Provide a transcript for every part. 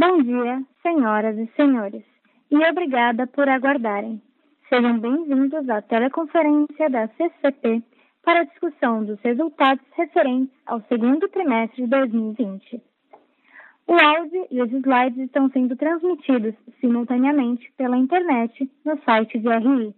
Bom dia, senhoras e senhores, e obrigada por aguardarem. Sejam bem-vindos à teleconferência da CCP para a discussão dos resultados referentes ao segundo trimestre de 2020. O áudio e os slides estão sendo transmitidos simultaneamente pela internet no site de RI,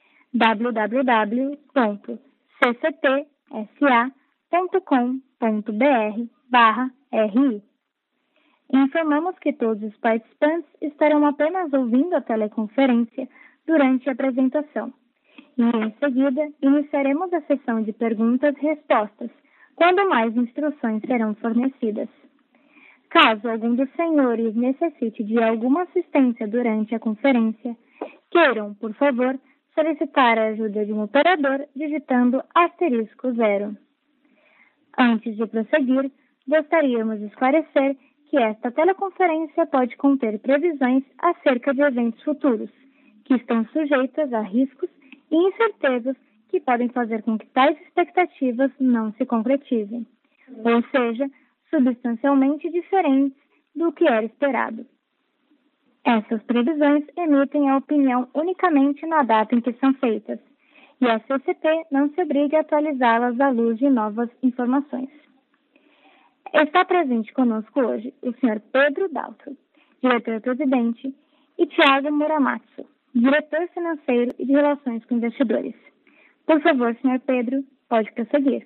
www.ccpsa.com.br/RI. Informamos que todos os participantes estarão apenas ouvindo a teleconferência durante a apresentação. E, em seguida, iniciaremos a sessão de perguntas e respostas, quando mais instruções serão fornecidas. Caso algum dos senhores necessite de alguma assistência durante a conferência, queiram, por favor, solicitar a ajuda de um operador digitando *0. Antes de prosseguir, gostaríamos de esclarecer que esta teleconferência pode conter previsões acerca de eventos futuros, que estão sujeitas a riscos e incertezas que podem fazer com que tais expectativas não se concretizem, ou seja, substancialmente diferentes do que era esperado. Essas previsões emitem a opinião unicamente na data em que são feitas, e a CCP não se obriga a atualizá-las à luz de novas informações. Está presente conosco hoje o Sr. Pedro Daltro, diretor-presidente, e Thiago Muramatsu, diretor financeiro e de relações com investidores. Por favor, Sr. Pedro, pode prosseguir.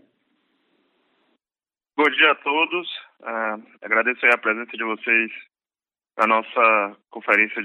Bom dia a todos. Agradeço a presença de vocês na nossa conferência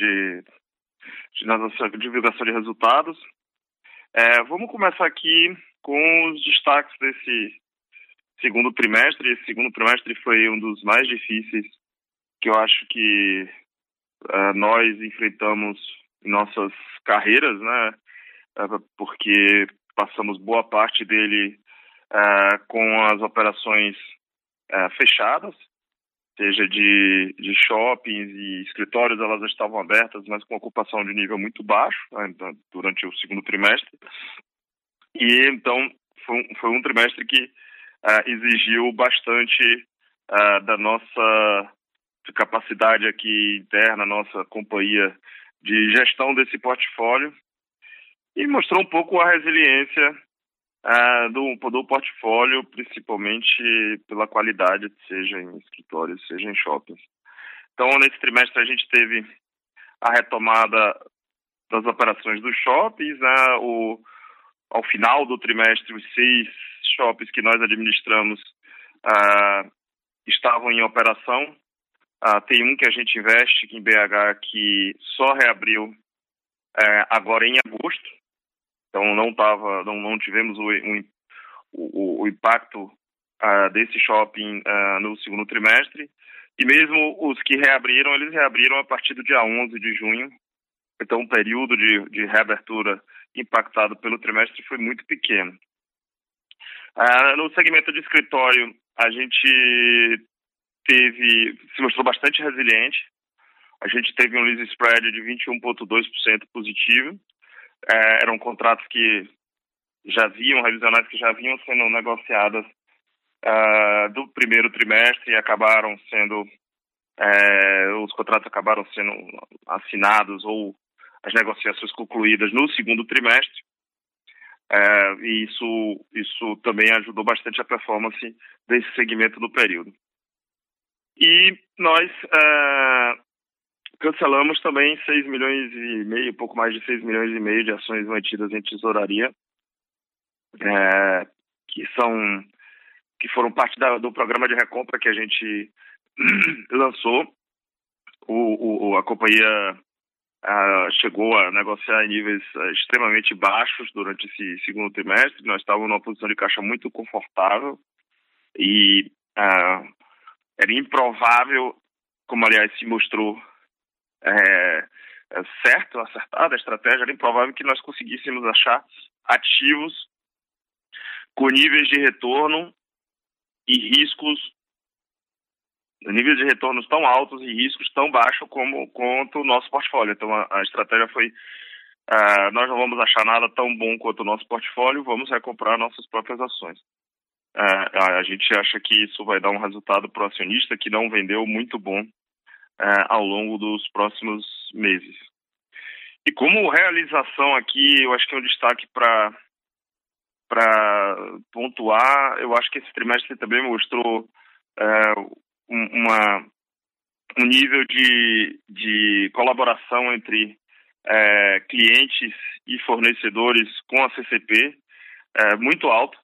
na nossa divulgação de resultados. Vamos começar aqui com os destaques desse segundo trimestre. Esse segundo trimestre foi um dos mais difíceis que eu acho que nós enfrentamos em nossas carreiras, né? Porque passamos boa parte dele com as operações fechadas, seja de shoppings e escritórios, elas estavam abertas, mas com ocupação de nível muito baixo, né, durante o segundo trimestre. E então foi um trimestre que exigiu bastante da nossa capacidade aqui interna, nossa companhia de gestão desse portfólio, e mostrou um pouco a resiliência do portfólio, principalmente pela qualidade, seja em escritórios, seja em shoppings. Então, nesse trimestre, a gente teve a retomada das operações dos shoppings, né? Ao final do trimestre, os 6 shoppings que nós administramos estavam em operação. Tem um que a gente investe aqui em BH que só reabriu agora em agosto. Então não tivemos o impacto desse shopping no segundo trimestre. E mesmo os que reabriram, eles reabriram a partir do dia 11 de junho. Então o período de reabertura impactado pelo trimestre foi muito pequeno. No segmento de escritório, a gente se mostrou bastante resiliente. A gente teve um lease spread de 21,2% positivo. Eram contratos revisionais que já vinham sendo negociadas do primeiro trimestre e os contratos acabaram sendo assinados ou as negociações concluídas no segundo trimestre. E isso também ajudou bastante a performance desse segmento do período. E nós cancelamos também 6 milhões e meio, pouco mais de 6 milhões e meio de ações mantidas em tesouraria, que foram parte do programa de recompra que a gente lançou. A companhia chegou a negociar em níveis extremamente baixos durante esse segundo trimestre. Nós estávamos numa posição de caixa muito confortável e era improvável, como aliás se mostrou acertada a estratégia, era improvável que nós conseguíssemos achar ativos com níveis de retorno e níveis de retornos tão altos e riscos tão baixos quanto o nosso portfólio. Então a estratégia foi nós não vamos achar nada tão bom quanto o nosso portfólio, vamos recomprar nossas próprias ações. A gente acha que isso vai dar um resultado para o acionista que não vendeu muito bom ao longo dos próximos meses. E como realização aqui, eu acho que é um destaque para pontuar. Eu acho que esse trimestre também mostrou um nível de colaboração entre clientes e fornecedores com a CCP muito alto.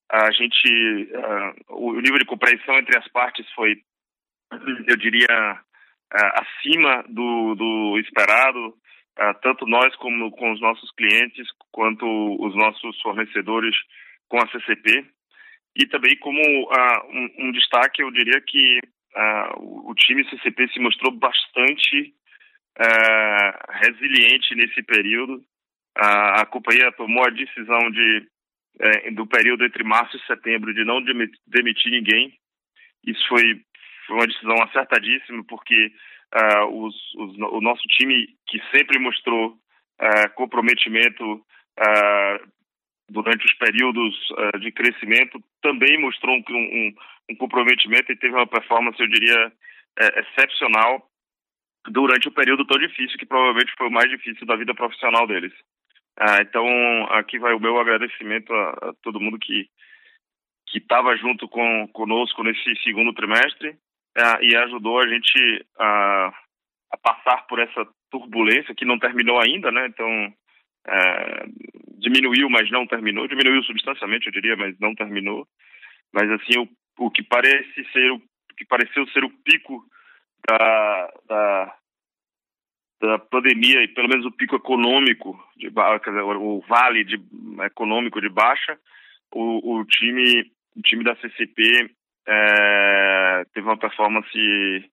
O nível de compreensão entre as partes foi, eu diria, acima do esperado, tanto nós como com os nossos clientes, quanto os nossos fornecedores com a CCP. E também como um destaque, eu diria que o time CCP se mostrou bastante resiliente nesse período. A companhia tomou a decisão do período entre março e setembro de não demitir ninguém. Isso foi uma decisão acertadíssima, porque o nosso time, que sempre mostrou comprometimento durante os períodos de crescimento, também mostrou um comprometimento e teve uma performance, eu diria, excepcional durante o período tão difícil, que provavelmente foi o mais difícil da vida profissional deles. Então, aqui vai o meu agradecimento a todo mundo que estava junto conosco nesse segundo trimestre e ajudou a gente a passar por essa turbulência que não terminou ainda, né? Então, diminuiu, mas não terminou. Diminuiu substancialmente, eu diria, mas não terminou. Mas, assim, o que pareceu ser o pico da pandemia, e pelo menos o pico econômico, o vale econômico de baixa, o time da CCP teve uma performance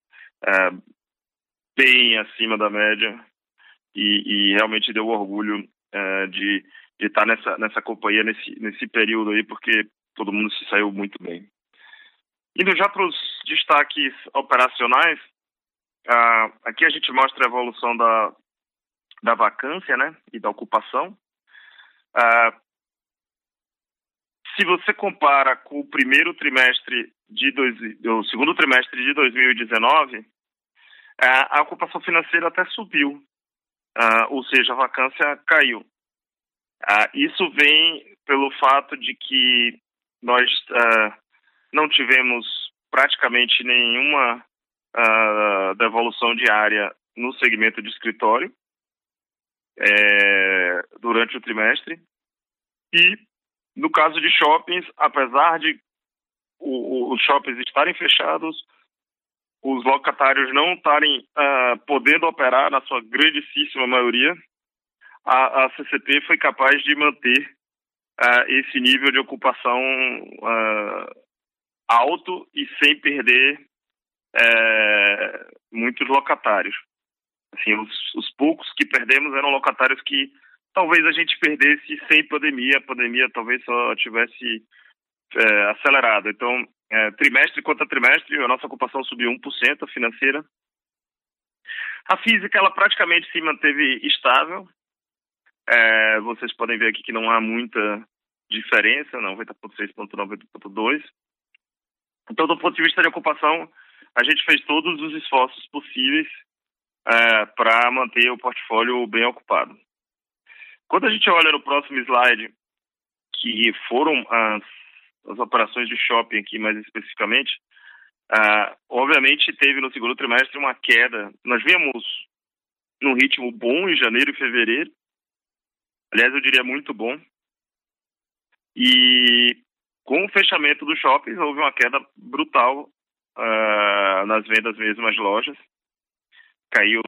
bem acima da média e realmente deu orgulho de estar nessa companhia nesse período aí, porque todo mundo se saiu muito bem. Indo já para os destaques operacionais, aqui a gente mostra a evolução da vacância, né, e da ocupação. Se você compara com o segundo trimestre de 2019, a ocupação financeira até subiu, ou seja, a vacância caiu. Isso vem pelo fato de que nós não tivemos praticamente nenhuma devolução diária no segmento de escritório durante o trimestre. E no caso de shoppings, apesar de os shoppings estarem fechados, os locatários não estarem podendo operar, na sua grandíssima maioria, a CCP foi capaz de manter esse nível de ocupação alto e sem perder muitos locatários. Assim, os poucos que perdemos eram locatários que talvez a gente perdesse sem pandemia. A pandemia talvez só tivesse acelerado. Então, trimestre contra trimestre, a nossa ocupação subiu 1%, a financeira. A física, ela praticamente se manteve estável. Vocês podem ver aqui que não há muita diferença, 90,6 contra 90,2. Então, do ponto de vista de ocupação, a gente fez todos os esforços possíveis para manter o portfólio bem ocupado. Quando a gente olha no próximo slide, que foram as operações de shopping aqui mais especificamente, obviamente teve no segundo trimestre uma queda. Nós vimos num ritmo bom em janeiro e fevereiro, aliás, eu diria muito bom, e com o fechamento dos shoppings houve uma queda brutal nas vendas mesmo às lojas, caiu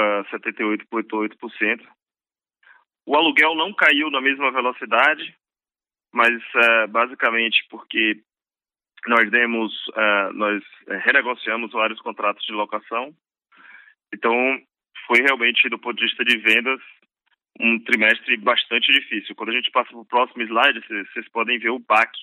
78,8%. O aluguel não caiu na mesma velocidade, mas basicamente porque nós renegociamos vários contratos de locação. Então, foi realmente, do ponto de vista de vendas, um trimestre bastante difícil. Quando a gente passa para o próximo slide, vocês podem ver o baque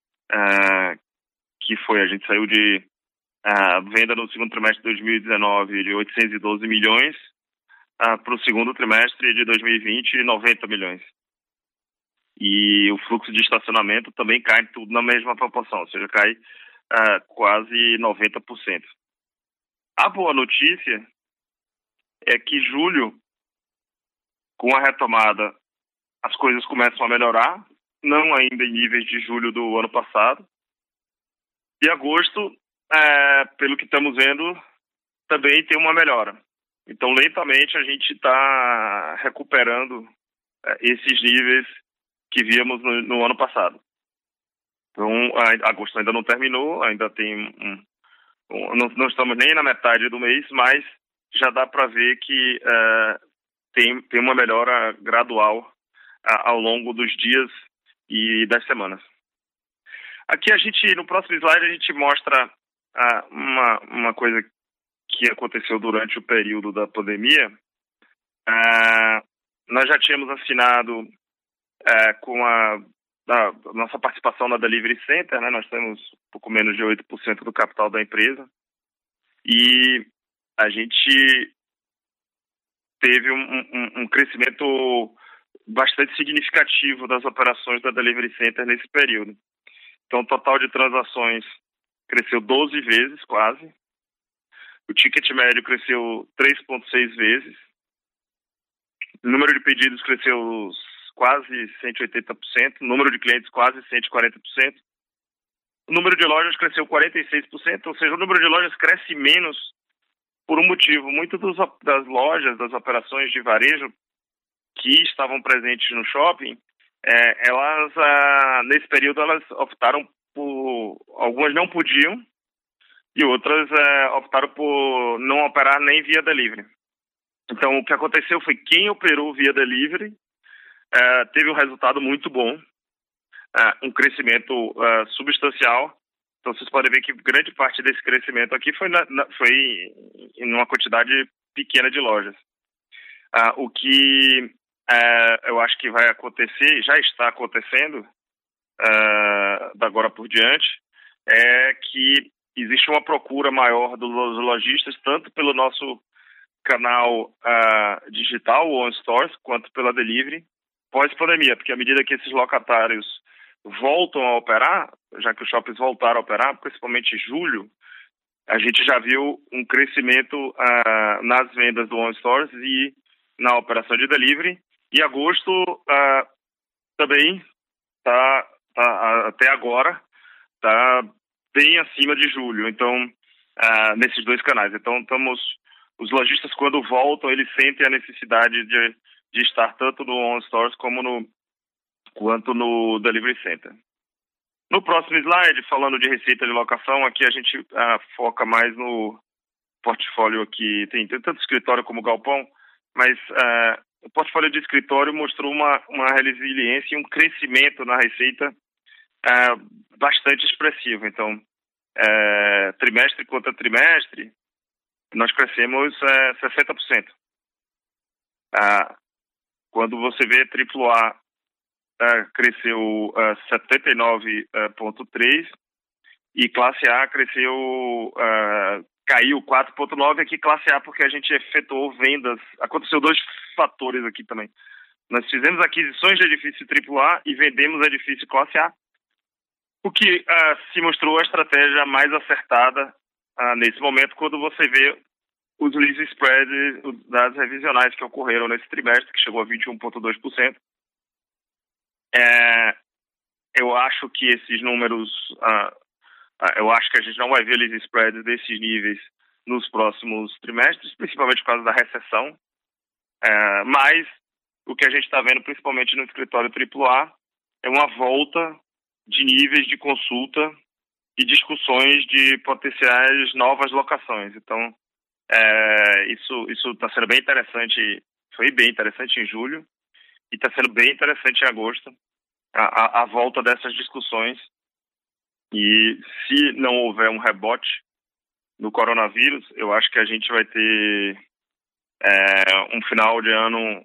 que foi. A gente saiu de venda no segundo trimestre de 2019 de 812 milhões para o segundo trimestre de 2020, 90 milhões. E o fluxo de estacionamento também cai tudo na mesma proporção, ou seja, cai quase 90%. A boa notícia é que julho, com a retomada, as coisas começam a melhorar, não ainda em níveis de julho do ano passado. E agosto, pelo que estamos vendo, também tem uma melhora. Então, lentamente, a gente está recuperando esses níveis que víamos no ano passado. Então, agosto ainda não terminou, ainda tem não estamos nem na metade do mês, mas já dá para ver que tem uma melhora gradual ao longo dos dias e das semanas. Aqui no próximo slide, a gente mostra uma coisa que aconteceu durante o período da pandemia. Nós já tínhamos assinado com a nossa participação na Delivery Center, né? Nós temos pouco menos de 8% do capital da empresa, e a gente teve um crescimento bastante significativo das operações da Delivery Center nesse período. Então, o total de transações cresceu 12 vezes, quase. O ticket médio cresceu 3,6 vezes. O número de pedidos cresceu quase 180%. O número de clientes quase 140%. O número de lojas cresceu 46%. Ou seja, o número de lojas cresce menos por um motivo. Muitas das lojas, das operações de varejo que estavam presentes no shopping, elas, nesse período, elas optaram por... Algumas não podiam e outras optaram por não operar nem via delivery. Então, o que aconteceu foi que quem operou via delivery teve um resultado muito bom, um crescimento substancial. Então, vocês podem ver que grande parte desse crescimento aqui foi em uma quantidade pequena de lojas. O que eu acho que vai acontecer, já está acontecendo, da agora por diante, é que existe uma procura maior dos lojistas, tanto pelo nosso canal digital, o On Stores, quanto pela delivery, pós-pandemia, porque à medida que esses locatários voltam a operar, já que os shoppings voltaram a operar, principalmente em julho, a gente já viu um crescimento nas vendas do On Stores e na operação de delivery. E agosto também até agora está bem acima de julho. Então, nesses dois canais. Então, os lojistas, quando voltam, eles sentem a necessidade de estar tanto no On Stores quanto no Delivery Center. No próximo slide, falando de receita de locação, aqui a gente foca mais no portfólio aqui. Tem tanto escritório como galpão, mas o portfólio de escritório mostrou uma resiliência e um crescimento na receita bastante expressivo. Então, trimestre contra trimestre, nós crescemos 60%. Quando você vê AAA, cresceu 79,3% e classe A caiu 4,9%. Aqui classe A porque a gente efetuou vendas. Aconteceu dois fatores aqui também. Nós fizemos aquisições de edifício AAA e vendemos edifício classe A, o que se mostrou a estratégia mais acertada nesse momento, quando você vê os lease spreads das revisionais que ocorreram nesse trimestre, que chegou a 21,2%. Eu acho que esses números, eu acho que a gente não vai ver lease spreads desses níveis nos próximos trimestres, principalmente por causa da recessão. Mas o que a gente está vendo, principalmente no escritório AAA, é uma volta de níveis de consulta e discussões de potenciais novas locações. Então, isso está sendo bem interessante, foi bem interessante em julho e está sendo bem interessante em agosto, a volta dessas discussões. E se não houver um rebote no coronavírus, eu acho que a gente vai ter um final de ano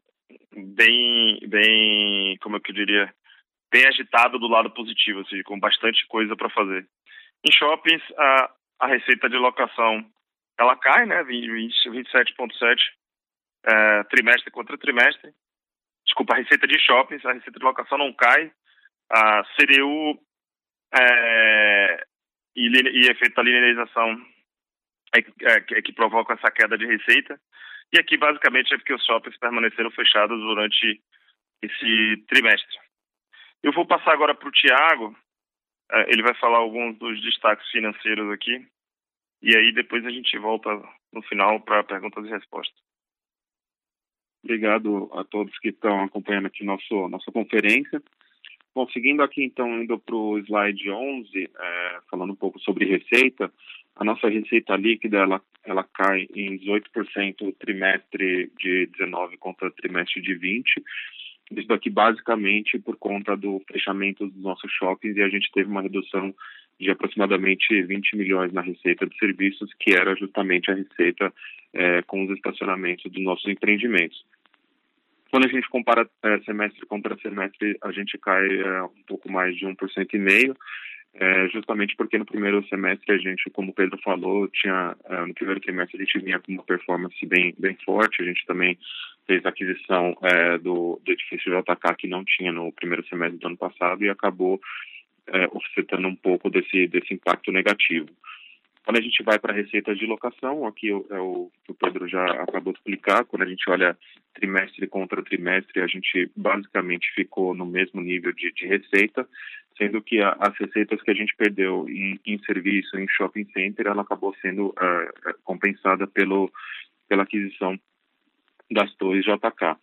bem, como é que eu diria, bem agitado do lado positivo, assim, com bastante coisa para fazer. Em shoppings, a receita de locação ela cai, né, 27,7%, trimestre contra trimestre. Desculpa, a receita de shoppings, a receita de locação não cai. A CDU e efeito da linearização que provocam essa queda de receita. E aqui, basicamente, é porque os shoppings permaneceram fechados durante esse trimestre. Eu vou passar agora para o Thiago. Ele vai falar alguns dos destaques financeiros aqui. E aí, depois a gente volta no final para perguntas e respostas. Obrigado a todos que estão acompanhando aqui nossa conferência. Bom, seguindo aqui, então, indo para o slide 11, falando um pouco sobre receita, a nossa receita líquida, ela cai em 18% o trimestre de 19 contra o trimestre de 20. Isso daqui basicamente por conta do fechamento dos nossos shoppings, e a gente teve uma redução de aproximadamente 20 milhões na receita de serviços, que era justamente a receita com os estacionamentos dos nossos empreendimentos. Quando a gente compara semestre contra semestre, a gente cai um pouco mais de 1,5%, justamente porque no primeiro semestre a gente, como o Pedro falou, no primeiro trimestre a gente vinha com uma performance bem forte. A gente também fez a aquisição do edifício JK, que não tinha no primeiro semestre do ano passado, e acabou offsetando um pouco desse impacto negativo. Quando a gente vai para receitas de locação, aqui é o que o Pedro já acabou de explicar. Quando a gente olha trimestre contra trimestre, a gente basicamente ficou no mesmo nível de receita, sendo que as receitas que a gente perdeu em serviço, em shopping center, ela acabou sendo compensada pela aquisição das torres JK.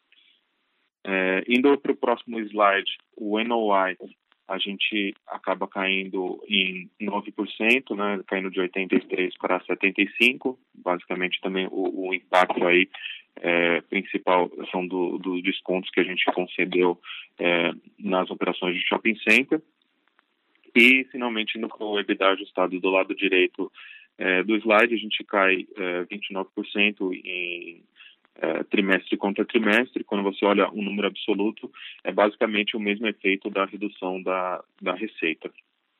Indo para o próximo slide, o NOI, a gente acaba caindo em 9%, né, caindo de 83 para 75. Basicamente também o impacto aí principal são dos descontos que a gente concedeu nas operações de shopping center. E finalmente no EBITDA ajustado do lado direito do slide, a gente cai 29% em trimestre contra trimestre. Quando você olha um número absoluto, é basicamente o mesmo efeito da redução da receita.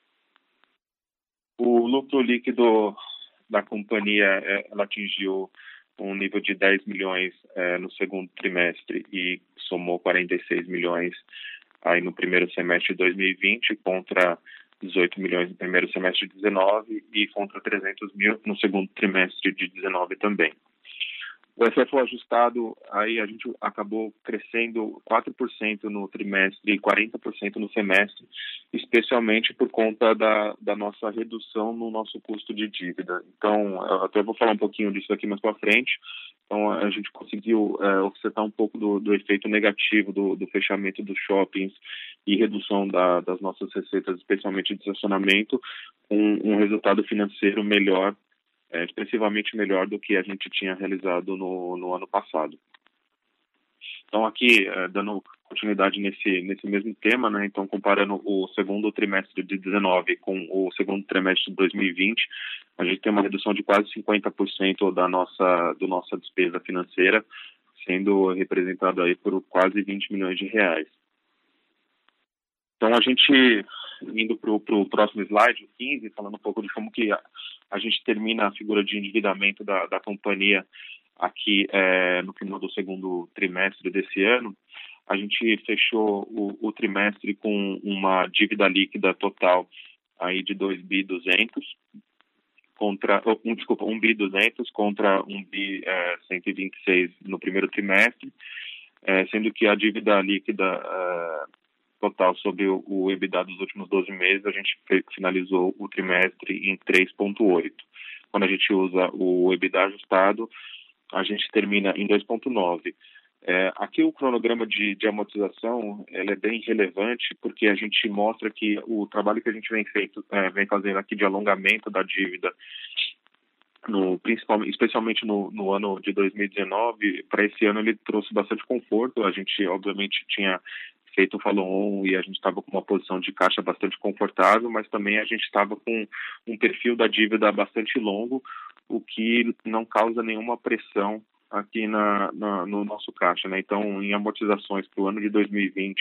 O lucro líquido da companhia ela atingiu um nível de 10 milhões no segundo trimestre e somou 46 milhões aí no primeiro semestre de 2020 contra 18 milhões no primeiro semestre de 19 e contra 300 mil no segundo trimestre de 19 também. O FFO ajustado, aí a gente acabou crescendo 4% no trimestre e 40% no semestre, especialmente por conta da nossa redução no nosso custo de dívida. Então, eu até vou falar um pouquinho disso aqui mais para frente. Então, a gente conseguiu offsetar um pouco do efeito negativo do fechamento dos shoppings e redução das nossas receitas, especialmente de estacionamento, com um resultado financeiro melhor, expressivamente melhor do que a gente tinha realizado no ano passado. Então, aqui, dando continuidade nesse mesmo tema, né? Então, comparando o segundo trimestre de 19 com o segundo trimestre de 2020, a gente tem uma redução de quase 50% da nossa despesa financeira, sendo representada aí por quase 20 milhões de reais. Então, a gente, indo para o próximo slide, o 15, falando um pouco de como que a gente termina a figura de endividamento da companhia aqui no final do segundo trimestre desse ano. A gente fechou o trimestre com uma dívida líquida total aí de 2.200 contra 1.200 contra 1.126 no primeiro trimestre, sendo que a dívida líquida total sobre o EBITDA dos últimos 12 meses, a gente finalizou o trimestre em 3,8. Quando a gente usa o EBITDA ajustado, a gente termina em 2,9. Aqui o cronograma de amortização ele é bem relevante, porque a gente mostra que o trabalho que a gente vem fazendo aqui de alongamento da dívida, especialmente no ano de 2019, para esse ano ele trouxe bastante conforto. A gente, obviamente, tinha feito o follow-on e a gente estava com uma posição de caixa bastante confortável, mas também a gente estava com um perfil da dívida bastante longo, o que não causa nenhuma pressão aqui no nosso caixa, né? Então, em amortizações para o ano de 2020,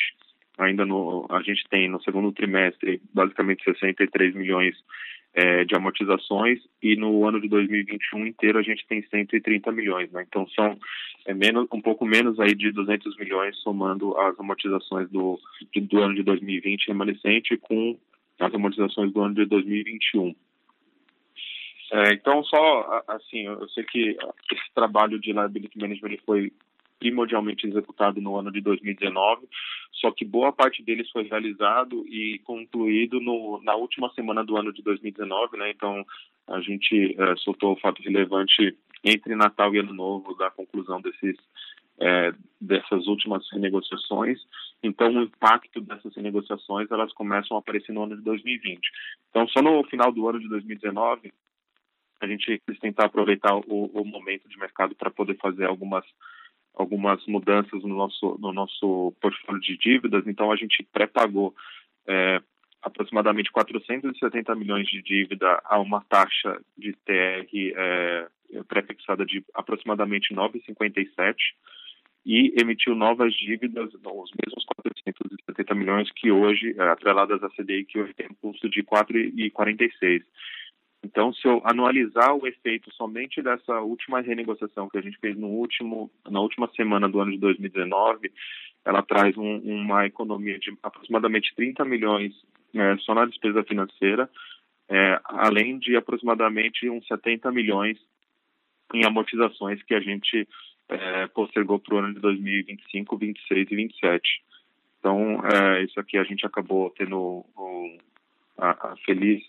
a gente tem no segundo trimestre basicamente 63 milhões de amortizações, e no ano de 2021 inteiro a gente tem 130 milhões, né? Então são um pouco menos aí de 200 milhões somando as amortizações do ano de 2020 remanescente com as amortizações do ano de 2021. Então, só assim, eu sei que esse trabalho de liability management ele foi primordialmente executado no ano de 2019, só que boa parte deles foi realizado e concluído na última semana do ano de 2019, né? Então, a gente soltou o fato relevante entre Natal e Ano Novo da conclusão dessas últimas renegociações. Então, o impacto dessas renegociações, elas começam a aparecer no ano de 2020. Então, só no final do ano de 2019, a gente quis tentar aproveitar o momento de mercado para poder fazer algumas mudanças no nosso portfólio de dívidas. Então, a gente pré-pagou aproximadamente 470 milhões de dívida a uma taxa de TR pré-fixada de aproximadamente 9,57 e emitiu novas dívidas, os mesmos 470 milhões que hoje, atreladas à CDI, que hoje tem um custo de 4,46. Então, se eu anualizar o efeito somente dessa última renegociação que a gente fez na última semana do ano de 2019, ela traz uma economia de aproximadamente 30 milhões só na despesa financeira, além de aproximadamente uns 70 milhões em amortizações que a gente postergou para o ano de 2025, 26 e 27. Então, isso aqui a gente acabou tendo a feliz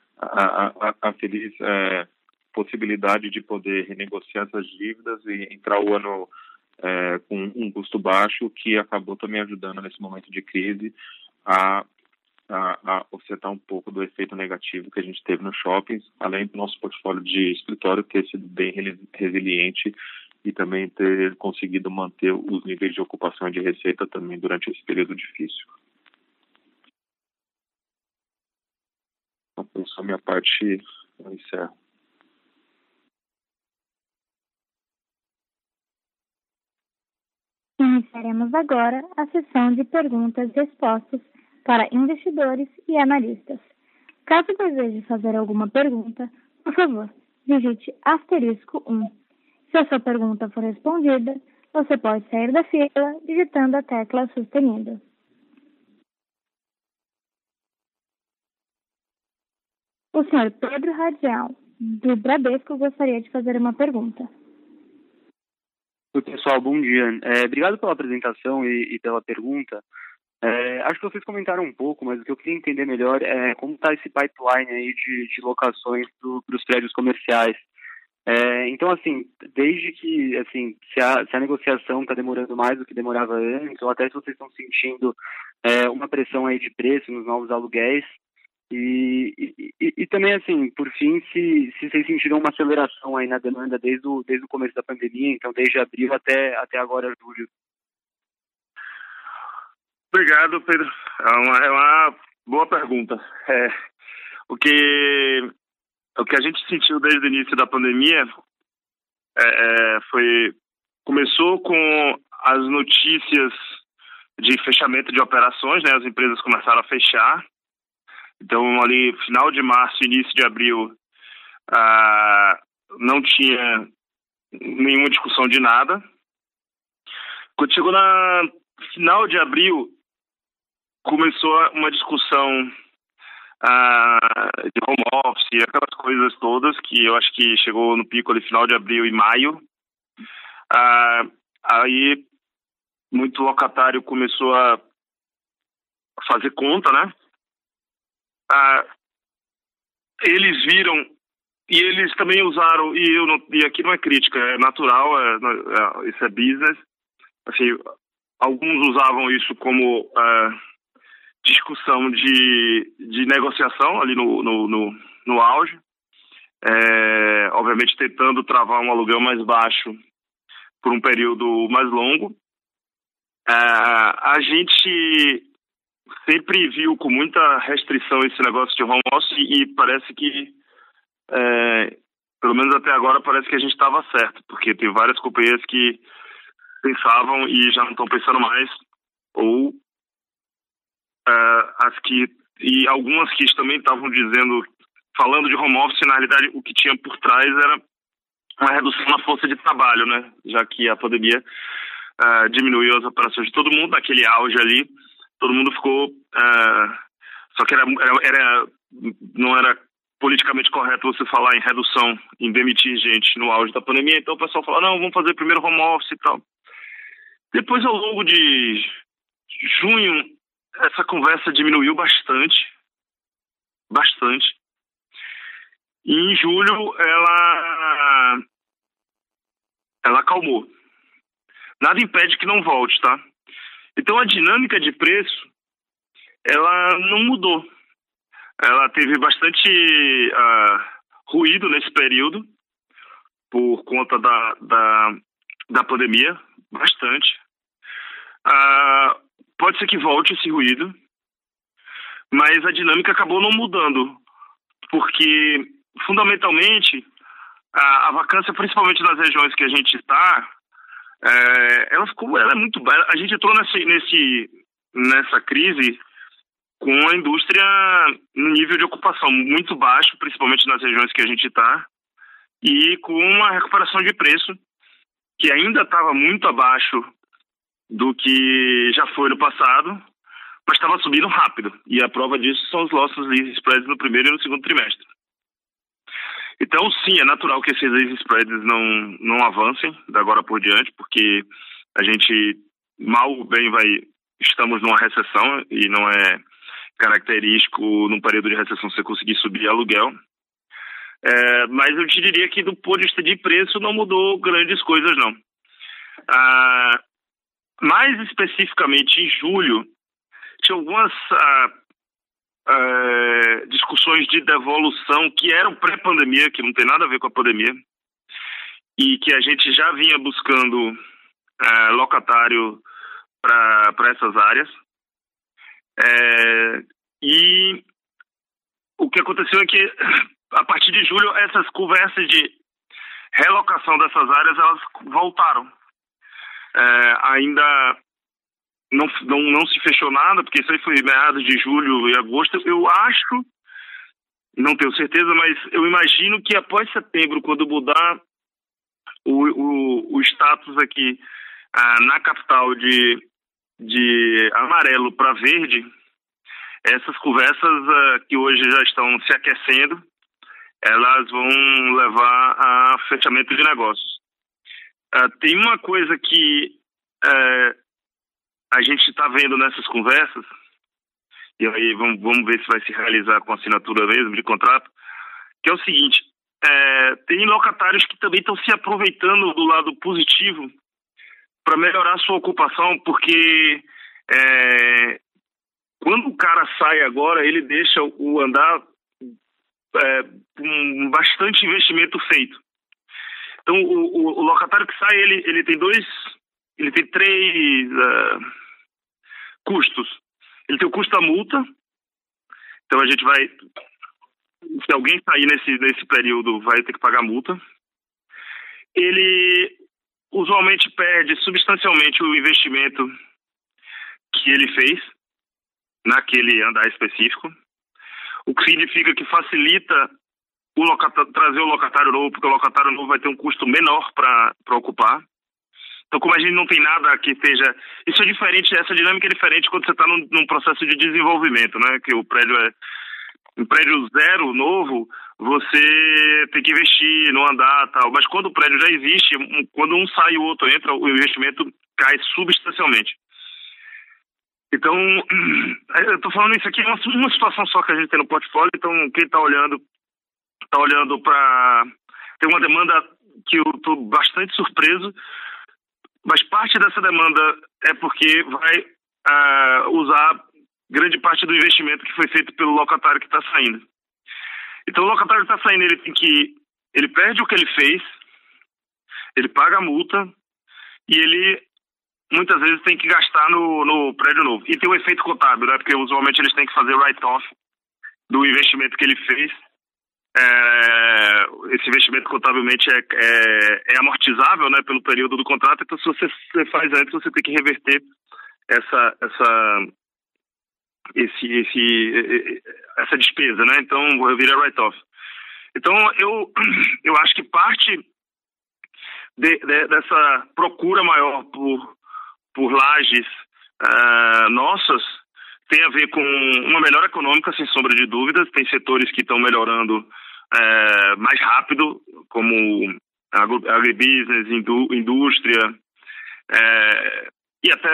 possibilidade de poder renegociar essas dívidas e entrar o ano com um custo baixo, que acabou também ajudando nesse momento de crise a offsetar um pouco do efeito negativo que a gente teve nos shoppings, além do nosso portfólio de escritório ter sido bem resiliente e também ter conseguido manter os níveis de ocupação e de receita também durante esse período difícil. Então, por isso, a minha parte, eu encerro. Iniciaremos agora a sessão de perguntas e respostas para investidores e analistas. Caso deseje fazer alguma pergunta, por favor, digite *1. Se a sua pergunta for respondida, você pode sair da fila digitando a tecla sustenida. O senhor Pedro Radial, do Bradesco, gostaria de fazer uma pergunta. Oi, pessoal, bom dia. Obrigado pela apresentação e pela pergunta. Acho que vocês comentaram um pouco, mas o que eu queria entender melhor é como está esse pipeline aí de locações para os prédios comerciais. Então, assim, desde que, assim, se a negociação está demorando mais do que demorava antes, ou até se vocês estão sentindo uma pressão aí de preço nos novos aluguéis, e também, assim, por fim, se vocês sentiram uma aceleração aí na demanda desde o começo da pandemia, então desde abril até agora, julho. Obrigado, Pedro. É uma boa pergunta. O que a gente sentiu desde o início da pandemia começou com as notícias de fechamento de operações, né? As empresas começaram a fechar. Então, ali, final de março, início de abril, não tinha nenhuma discussão de nada. Quando chegou na final de abril, começou uma discussão de home office, aquelas coisas todas que eu acho que chegou no pico ali final de abril e maio. Aí muito locatário começou a fazer conta, né? Eles viram e eles também usaram, e aqui não é crítica, é natural, isso é business. Assim, alguns usavam isso como discussão de negociação ali no auge, obviamente tentando travar um aluguel mais baixo por um período mais longo. A gente sempre viu com muita restrição esse negócio de home office e parece que, pelo menos até agora, parece que a gente estava certo, porque tem várias companhias que pensavam e já não estão pensando mais, ou e algumas que também estavam falando de home office, na realidade o que tinha por trás era uma redução na força de trabalho, né? Já que a pandemia diminuiu as operações de todo mundo, naquele auge ali, todo mundo ficou... só que não era politicamente correto você falar em redução, em demitir gente no auge da pandemia. Então o pessoal fala, não, vamos fazer primeiro home office e tal. Depois, ao longo de junho, essa conversa diminuiu bastante. E em julho, ela acalmou. Nada impede que não volte, tá? Então, a dinâmica de preço, ela não mudou. Ela teve bastante ruído nesse período, por conta da pandemia, bastante. Pode ser que volte esse ruído, mas a dinâmica acabou não mudando, porque, fundamentalmente, a vacância, principalmente nas regiões que a gente está, ela é muito baixa. A gente entrou nessa crise com a indústria no nível de ocupação muito baixo, principalmente nas regiões que a gente está, e com uma recuperação de preço que ainda estava muito abaixo do que já foi no passado, mas estava subindo rápido. E a prova disso são os losses lease spreads no primeiro e no segundo trimestre. Então, sim, é natural que esses lease spreads não avancem da agora por diante, porque a gente mal ou bem estamos numa recessão e não é característico num período de recessão você conseguir subir aluguel. Mas eu te diria que do ponto de vista de preço não mudou grandes coisas, não. Mais especificamente em julho, tinha algumas discussões de devolução que eram pré-pandemia, que não tem nada a ver com a pandemia, e que a gente já vinha buscando locatário para essas áreas. E o que aconteceu é que, a partir de julho, essas conversas de relocação dessas áreas, elas voltaram. Ainda não se fechou nada, porque isso aí foi meados de julho e agosto. Eu acho, não tenho certeza, mas eu imagino que após setembro, quando mudar o status aqui na capital de amarelo para verde, essas conversas que hoje já estão se aquecendo, elas vão levar a fechamento de negócios. Tem uma coisa que a gente está vendo nessas conversas, e aí vamos ver se vai se realizar com assinatura mesmo de contrato, que é o seguinte: tem locatários que também estão se aproveitando do lado positivo para melhorar a sua ocupação, porque quando o cara sai agora, ele deixa o andar com bastante investimento feito. Então, o locatário que sai, ele tem três custos. Ele tem o custo da multa. Então, a gente se alguém sair nesse período, vai ter que pagar multa. Ele usualmente perde substancialmente o investimento que ele fez naquele andar específico, o que significa que facilita trazer o locatário novo, porque o locatário novo vai ter um custo menor para ocupar. Então, como a gente não tem nada que esteja... Isso é diferente, essa dinâmica é diferente quando você está num processo de desenvolvimento, né? Que o prédio um prédio zero, novo, você tem que investir no andar e tal. Mas quando o prédio já existe, quando um sai e o outro entra, o investimento cai substancialmente. Então, eu estou falando isso aqui, uma situação só que a gente tem no portfólio. Então, quem está olhando para... Tem uma demanda que eu estou bastante surpreso, mas parte dessa demanda é porque vai usar grande parte do investimento que foi feito pelo locatário que está saindo. Então, o locatário que está saindo, ele perde o que ele fez, ele paga a multa e ele muitas vezes tem que gastar no prédio novo. E tem um efeito contábil, né? Porque usualmente eles têm que fazer write-off do investimento que ele fez. Esse investimento contabilmente é amortizável, né, pelo período do contrato. Então, se você faz antes, você tem que reverter essa despesa, né? Então, vira write-off. Então, eu acho que parte dessa procura maior por lajes nossas tem a ver com uma melhora econômica, sem sombra de dúvidas. Tem setores que estão melhorando mais rápido, como agribusiness, indústria, e até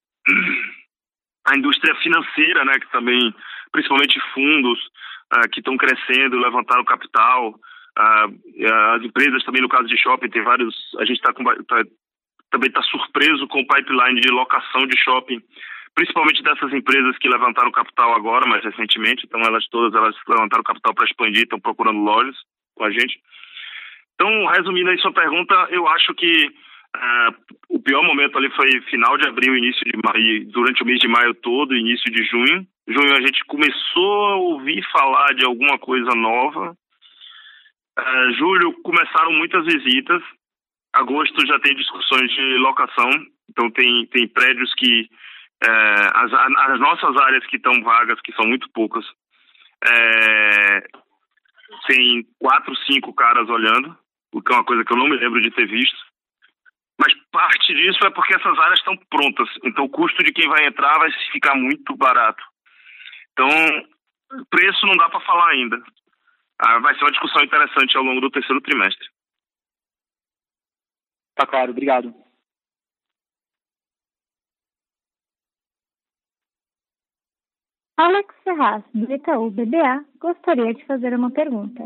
a indústria financeira, né, que também, principalmente fundos que estão crescendo, levantaram capital. As empresas também, no caso de shopping, tem vários. A gente também está surpreso com o pipeline de locação de shopping, principalmente dessas empresas que levantaram capital agora, mais recentemente. Então, elas levantaram capital para expandir, estão procurando lojas com a gente. Então, resumindo aí sua pergunta, eu acho que o pior momento ali foi final de abril, início de maio, durante o mês de maio todo, início de junho. Junho a gente começou a ouvir falar de alguma coisa nova. Julho começaram muitas visitas. Agosto já tem discussões de locação. Então tem prédios que as nossas áreas que estão vagas, que são muito poucas, tem 4, 5 caras olhando, o que é uma coisa que eu não me lembro de ter visto. Mas parte disso é porque essas áreas estão prontas. Então o custo de quem vai entrar vai ficar muito barato. Então, preço não dá para falar ainda. Vai ser uma discussão interessante ao longo do terceiro trimestre. Tá claro, obrigado. Alex Ferraz, do Itaú BBA, gostaria de fazer uma pergunta.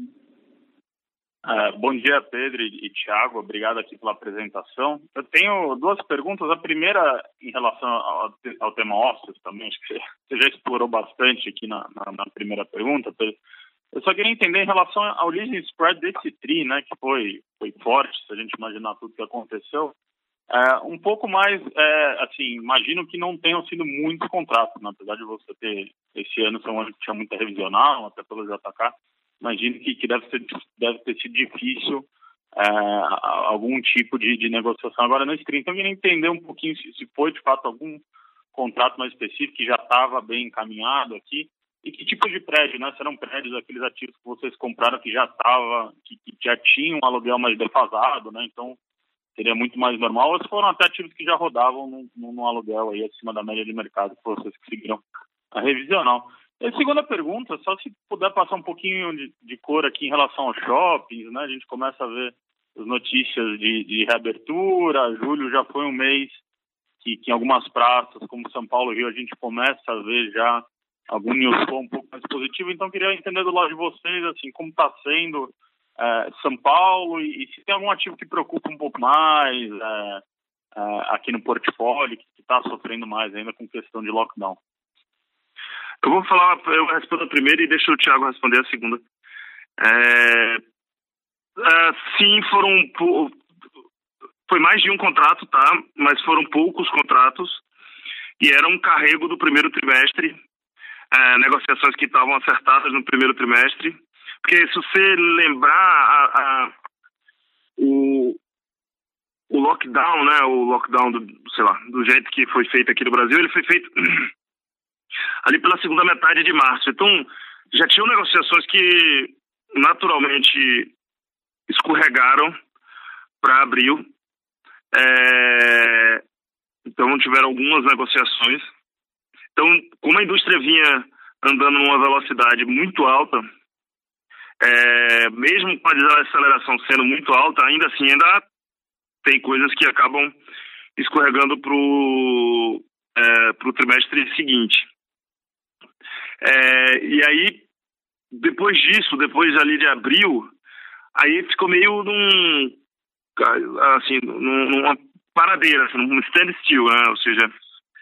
Bom dia, Pedro e Thiago. Obrigado aqui pela apresentação. Eu tenho 2 perguntas. A primeira, em relação ao tema ósseos também, acho que você já explorou bastante aqui na primeira pergunta, Pedro. Eu só queria entender em relação ao leasing spread desse TRI, né, que foi forte, se a gente imaginar tudo que aconteceu. Um pouco mais, assim, imagino que não tenham sido muitos contratos, né? Apesar de você ter, esse ano foi um ano que tinha muita revisional, até pelo JK, imagino que deve ter sido difícil algum tipo de negociação agora nesse TRI. Então eu queria entender um pouquinho se foi de fato algum contrato mais específico que já estava bem encaminhado aqui. E que tipo de prédio, né? Serão prédios, aqueles ativos que vocês compraram que já tinham um aluguel mais defasado, né? Então, seria muito mais normal. Ou se foram até ativos que já rodavam num aluguel aí acima da média de mercado, que vocês conseguiram a revisional. E a segunda pergunta, só se puder passar um pouquinho de cor aqui em relação aos shoppings, né? A gente começa a ver as notícias de reabertura. Julho já foi um mês que em algumas praças, como São Paulo e Rio, a gente começa a ver já algum news flow um pouco mais positivo. Então, queria entender do lado de vocês, assim, como está sendo São Paulo e se tem algum ativo que preocupa um pouco mais aqui no portfólio, que está sofrendo mais ainda com questão de lockdown. Eu respondo a primeira e deixo o Thiago responder a segunda. Sim, foi mais de um contrato, tá? Mas foram poucos contratos e era um carrego do primeiro trimestre. Negociações que estavam acertadas no primeiro trimestre, porque se você lembrar o lockdown, né, o lockdown do jeito que foi feito aqui no Brasil, ele foi feito ali pela segunda metade de março. Então já tinham negociações que naturalmente escorregaram para abril. Então tiveram algumas negociações. Então, como a indústria vinha andando numa velocidade muito alta, mesmo com a desaceleração sendo muito alta, ainda assim ainda tem coisas que acabam escorregando para o trimestre seguinte. E aí, depois disso, depois ali de abril, aí ficou meio numa paradeira, assim, num standstill, né? Ou seja,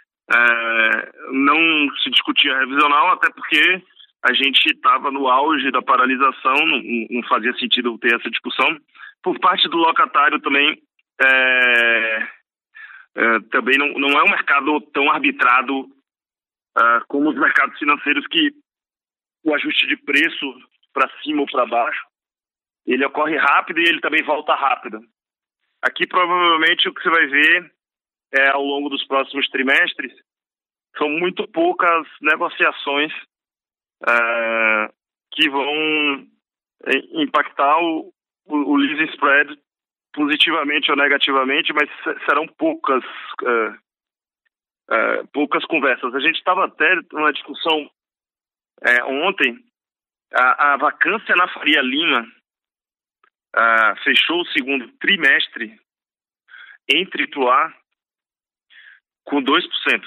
não se discutia a revisional, até porque a gente estava no auge da paralisação, não fazia sentido ter essa discussão. Por parte do locatário também, também não é um mercado tão arbitrado como os mercados financeiros, que o ajuste de preço para cima ou para baixo, ele ocorre rápido e ele também volta rápido. Aqui provavelmente o que você vai ver ao longo dos próximos trimestres são muito poucas negociações que vão impactar o leasing spread positivamente ou negativamente, mas serão poucas poucas conversas. A gente estava até numa discussão ontem, a vacância na Faria Lima fechou o segundo trimestre em AAA com 2%.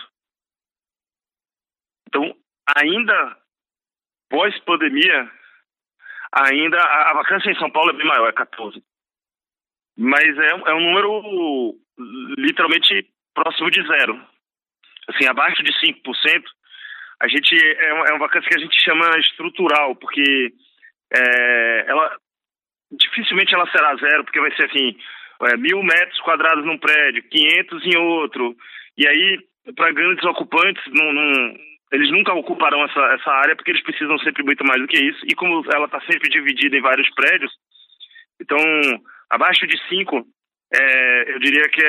Então, ainda pós-pandemia, ainda a vacância em São Paulo é bem maior, é 14%. Mas é um número literalmente próximo de zero. Assim, abaixo de 5%, a gente é uma vacância que a gente chama estrutural, porque dificilmente ela será zero, porque vai ser assim, 1.000 metros quadrados num prédio, 500 em outro, e aí, para grandes ocupantes, eles nunca ocuparão essa área, porque eles precisam sempre muito mais do que isso, e como ela está sempre dividida em vários prédios, então, abaixo de 5, eu diria que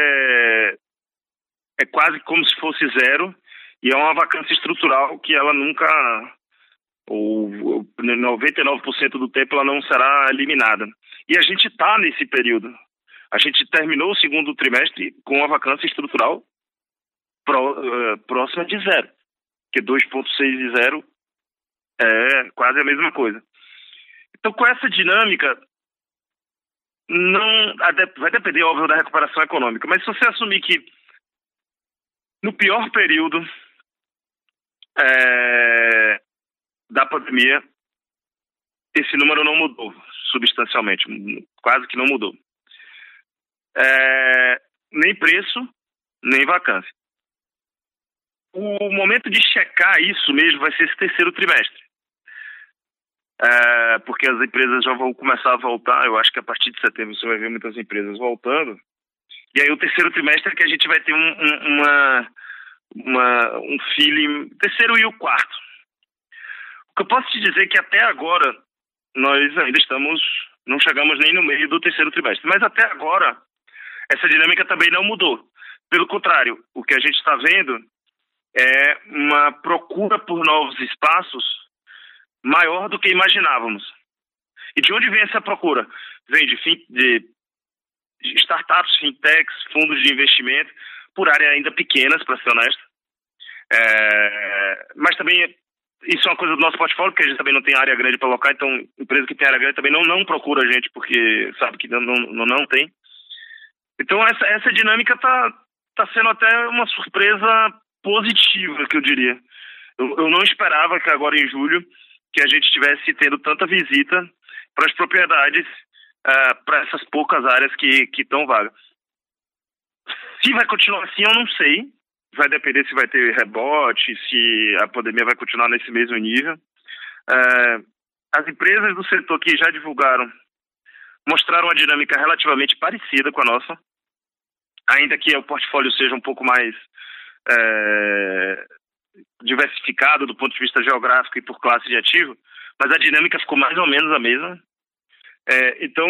é quase como se fosse zero, e é uma vacância estrutural que ela nunca, ou 99% do tempo, ela não será eliminada. E a gente está nesse período. A gente terminou o segundo trimestre com uma vacância estrutural próxima de zero, que 2,6 de zero é quase a mesma coisa. Então, com essa dinâmica, vai depender, óbvio, da recuperação econômica, mas se você assumir que no pior período da pandemia, esse número não mudou substancialmente, quase que não mudou. Nem preço, nem vacância. O momento de checar isso mesmo vai ser esse terceiro trimestre. Porque as empresas já vão começar a voltar. Eu acho que a partir de setembro você vai ver muitas empresas voltando. E aí o terceiro trimestre é que a gente vai ter um feeling, terceiro e o quarto. O que eu posso te dizer é que até agora nós ainda não chegamos nem no meio do terceiro trimestre, mas até agora essa dinâmica também não mudou. Pelo contrário, o que a gente está vendo é uma procura por novos espaços maior do que imaginávamos. E de onde vem essa procura? Vem de startups, fintechs, fundos de investimento, por área ainda pequenas, para ser honesto. Mas também isso é uma coisa do nosso portfólio, porque a gente também não tem área grande para alocar, então empresa que tem área grande também não procura a gente, porque sabe que não tem. Então essa dinâmica tá sendo até uma surpresa positiva, que eu diria. Eu não esperava que agora em julho que a gente estivesse tendo tanta visita para as propriedades, para essas poucas áreas que estão vagas. Se vai continuar assim, eu não sei. Vai depender se vai ter rebote, se a pandemia vai continuar nesse mesmo nível. As empresas do setor que já divulgaram mostraram uma dinâmica relativamente parecida com a nossa, ainda que o portfólio seja um pouco mais diversificado do ponto de vista geográfico e por classe de ativo, mas a dinâmica ficou mais ou menos a mesma. Então,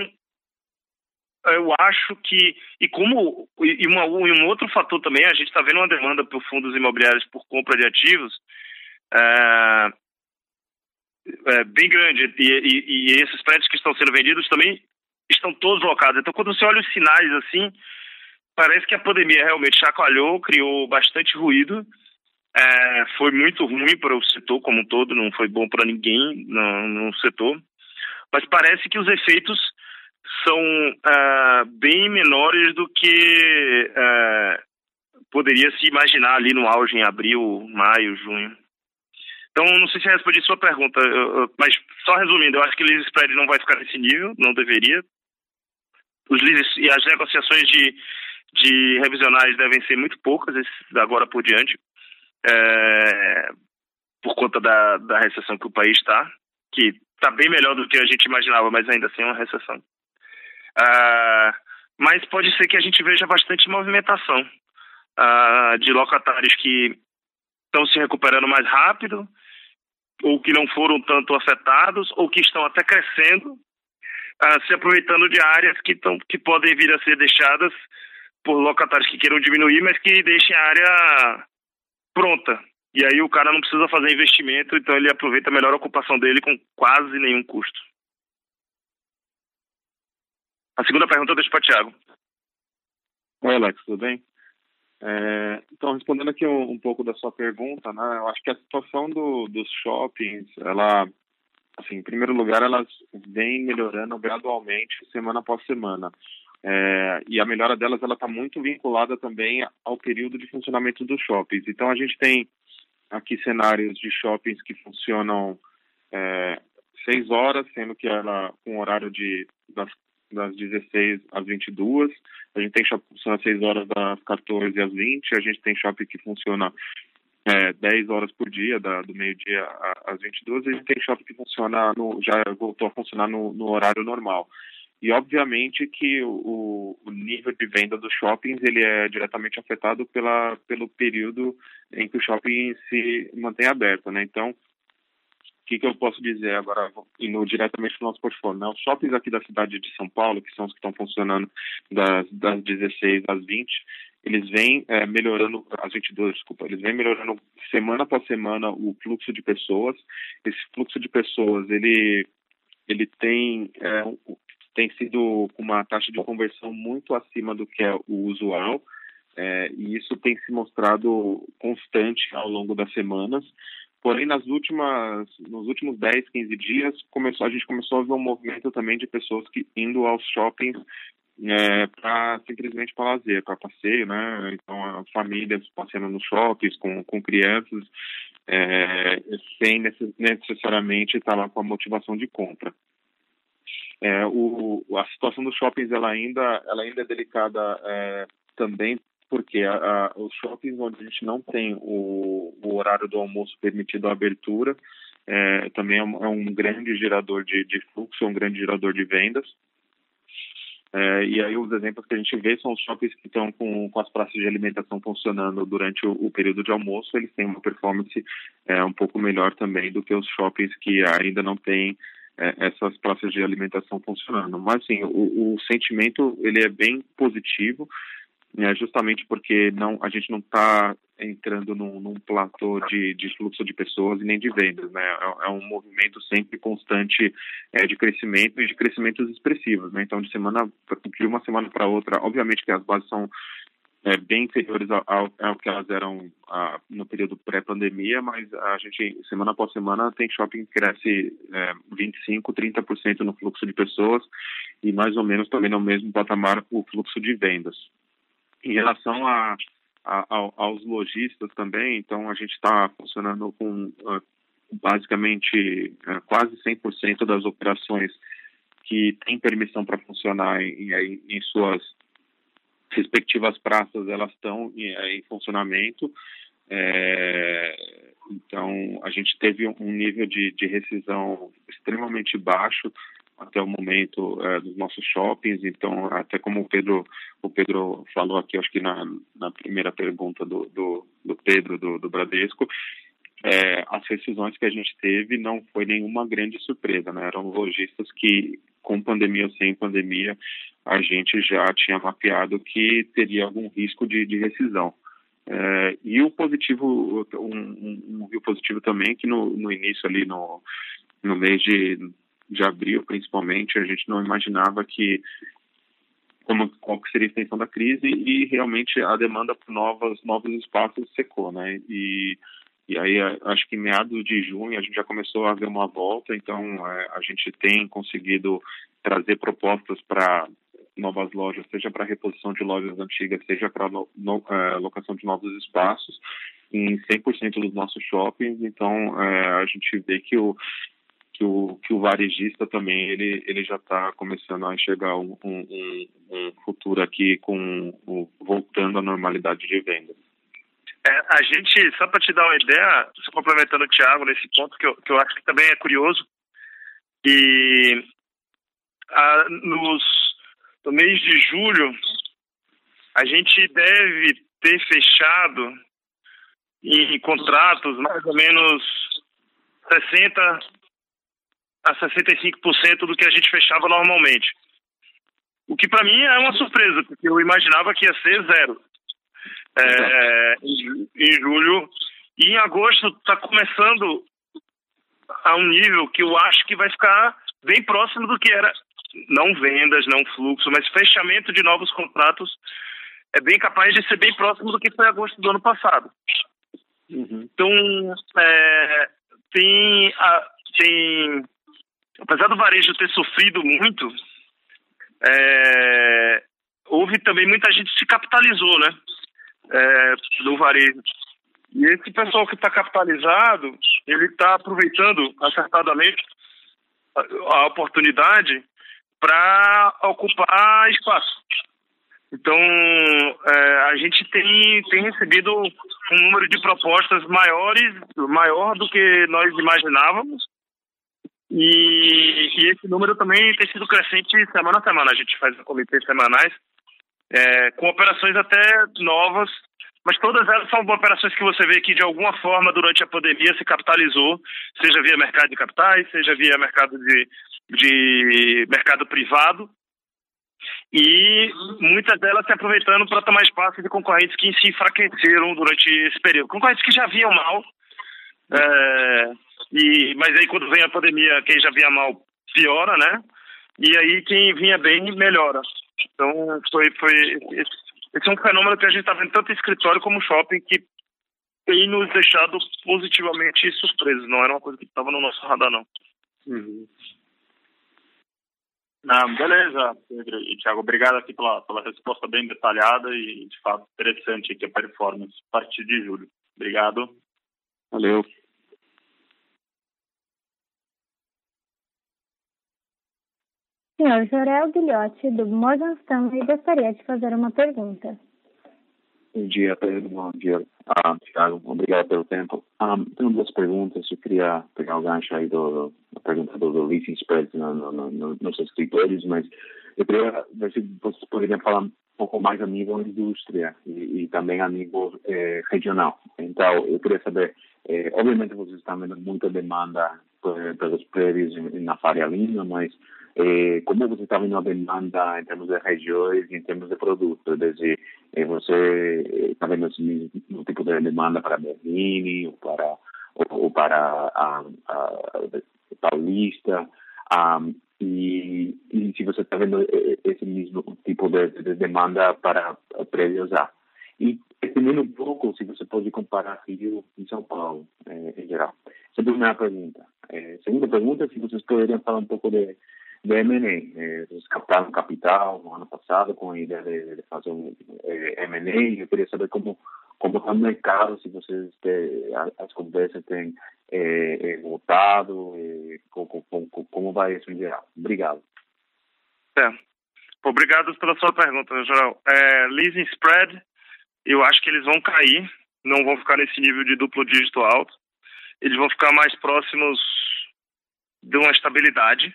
eu acho que... E um outro fator também, a gente está vendo uma demanda por fundos imobiliários por compra de ativos bem grande, e esses prédios que estão sendo vendidos também estão todos locados. Então, quando você olha os sinais assim, parece que a pandemia realmente chacoalhou, criou bastante ruído. Foi muito ruim para o setor como um todo, não foi bom para ninguém no setor, mas parece que os efeitos são bem menores do que poderia se imaginar ali no auge em abril, maio, junho. Então, não sei se eu respondi sua pergunta, mas só resumindo, eu acho que o lease spread não vai ficar nesse nível, não deveria. Os leases e as negociações de revisionais devem ser muito poucas agora por diante, por conta da recessão que o país está, que está bem melhor do que a gente imaginava, mas ainda assim é uma recessão. Mas pode ser que a gente veja bastante movimentação de locatários que estão se recuperando mais rápido, ou que não foram tanto afetados, ou que estão até crescendo, se aproveitando de áreas que podem vir a ser deixadas por locatários que queiram diminuir, mas que deixem a área pronta. E aí o cara não precisa fazer investimento, então ele aproveita melhor a ocupação dele com quase nenhum custo. A segunda pergunta eu deixo para o Thiago. Oi, Alex, tudo bem? Então, respondendo aqui um pouco da sua pergunta, né, eu acho que a situação dos shoppings, ela, assim, em primeiro lugar, elas vêm melhorando gradualmente, semana após semana. E a melhora delas, ela está muito vinculada também ao período de funcionamento dos shoppings. Então, a gente tem aqui cenários de shoppings que funcionam 6 horas, sendo que ela com horário das 16 às 22. A gente tem shopping que funciona 6 horas das 14 às 20. A gente tem shopping que funciona 10 horas por dia, do meio-dia às 22. A gente tem shopping que funciona já voltou a funcionar no horário normal. E, obviamente, que o nível de venda dos shoppings ele é diretamente afetado pelo período em que o shopping se mantém aberto, né? Então, o que eu posso dizer agora, indo diretamente para o nosso portfólio, né? Os shoppings aqui da cidade de São Paulo, que são os que estão funcionando das 16 às 20, eles vêm melhorando, às 22, desculpa, eles vêm melhorando semana após semana o fluxo de pessoas. Esse fluxo de pessoas, ele tem sido com uma taxa de conversão muito acima do que é o usual, e isso tem se mostrado constante ao longo das semanas. Porém, nos últimos 10, 15 dias, a gente começou a ver um movimento também de pessoas que indo aos shoppings simplesmente para lazer, para passeio, né? Então, famílias passeando nos shoppings com crianças, sem necessariamente estar lá com a motivação de compra. A situação dos shoppings ela ainda é delicada também, porque os shoppings onde a gente não tem o horário do almoço permitido a abertura também é um grande gerador de fluxo, é um grande gerador de vendas. E aí os exemplos que a gente vê são os shoppings que estão com as praças de alimentação funcionando durante o período de almoço. Eles têm uma performance um pouco melhor também do que os shoppings que ainda não têm essas praças de alimentação funcionando. Mas, assim, o sentimento ele é bem positivo, justamente porque a gente não está entrando num platô de fluxo de pessoas e nem de vendas, né? É um movimento sempre constante de crescimento e de crescimentos expressivos, né? Então, de uma semana para outra, obviamente que as bases são bem inferiores ao que elas eram no período pré-pandemia, mas a gente, semana após semana, tem shopping que cresce 25%, 30% no fluxo de pessoas e mais ou menos também no mesmo patamar o fluxo de vendas. Em relação aos lojistas também, então a gente está funcionando com basicamente quase 100% das operações que têm permissão para funcionar em suas respectivas praças, elas estão em funcionamento. Então, a gente teve um nível de rescisão extremamente baixo até o momento dos nossos shoppings. Então, até como o Pedro falou aqui, acho que na primeira pergunta do Pedro, do Bradesco, as rescisões que a gente teve não foi nenhuma grande surpresa, né? Eram lojistas que, com pandemia ou sem pandemia, a gente já tinha mapeado que teria algum risco de rescisão. E o positivo, um rio positivo também, que no início ali, no mês de abril, principalmente, a gente não imaginava qual que seria a extensão da crise, e realmente a demanda por novos espaços secou, né? E aí, acho que em meados de junho, a gente já começou a ver uma volta. Então, a gente tem conseguido trazer propostas para novas lojas, seja para reposição de lojas antigas, seja para locação de novos espaços, em 100% dos nossos shoppings. Então, a gente vê que o varejista também, ele já está começando a enxergar um futuro aqui voltando à normalidade de vendas. A gente, só para te dar uma ideia, complementando o Thiago nesse ponto, que eu acho que também é curioso, e no mês de julho, a gente deve ter fechado em contratos mais ou menos 60% a 65% do que a gente fechava normalmente. O que para mim é uma surpresa, porque eu imaginava que ia ser 0. Em julho, e em agosto está começando a um nível que eu acho que vai ficar bem próximo do que era, não vendas, não fluxo, mas fechamento de novos contratos é bem capaz de ser bem próximo do que foi agosto do ano passado. Então, apesar do varejo ter sofrido muito, houve também muita gente que se capitalizou, né, do varejo. E esse pessoal que está capitalizado, ele está aproveitando acertadamente a oportunidade para ocupar espaço. Então, a gente tem recebido um número de propostas maior do que nós imaginávamos, e esse número também tem sido crescente semana a semana. A gente faz comitês semanais com operações até novas, mas todas elas são operações que você vê que de alguma forma durante a pandemia se capitalizou, seja via mercado de capitais, seja via mercado de mercado privado, e muitas delas se aproveitando para tomar espaço de concorrentes que se enfraqueceram durante esse período. Concorrentes que já vinham mal, mas aí quando vem a pandemia, quem já vinha mal piora, né? E aí quem vinha bem melhora. Então esse é um fenômeno que a gente está vendo tanto em escritório como shopping, que tem nos deixado positivamente surpresos. Não era uma coisa que estava no nosso radar, não. Beleza, Pedro e Thiago, obrigado aqui pela resposta bem detalhada e, de fato, interessante aqui a performance a partir de julho. Obrigado. Valeu. Senhor Jorel Guilhote, do Morgan Stanley, gostaria de fazer uma pergunta. Bom dia, Pedro. Bom dia, Thiago. Obrigado pelo tempo. Tenho duas perguntas. Eu queria pegar o gancho aí da pergunta do leasing spread nos escritórios, mas eu queria ver se vocês poderiam falar um pouco mais a nível indústria e também a nível regional. Então, eu queria saber, obviamente vocês estão vendo muita demanda pelos prédios na Faria Lima, mas como você está vendo a demanda em termos de regiões e em termos de produtos? Desde você está vendo um tipo de demanda para Berlim ou para a Paulista, e se você está vendo esse mesmo tipo de demanda para prédios A. E entendendo um pouco, se você pode comparar Rio e São Paulo, em geral. Essa é a primeira pergunta. Segunda pergunta, se vocês poderiam falar um pouco de M&A. Vocês captaram capital no ano passado com a ideia de fazer um M&A. Eu queria saber como está o mercado, se vocês as conversas têm voltado, como vai isso em geral. Obrigado. Obrigado pela sua pergunta, Joel. Leasing spread, eu acho que eles vão cair, não vão ficar nesse nível de duplo dígito alto. Eles vão ficar mais próximos de uma estabilidade.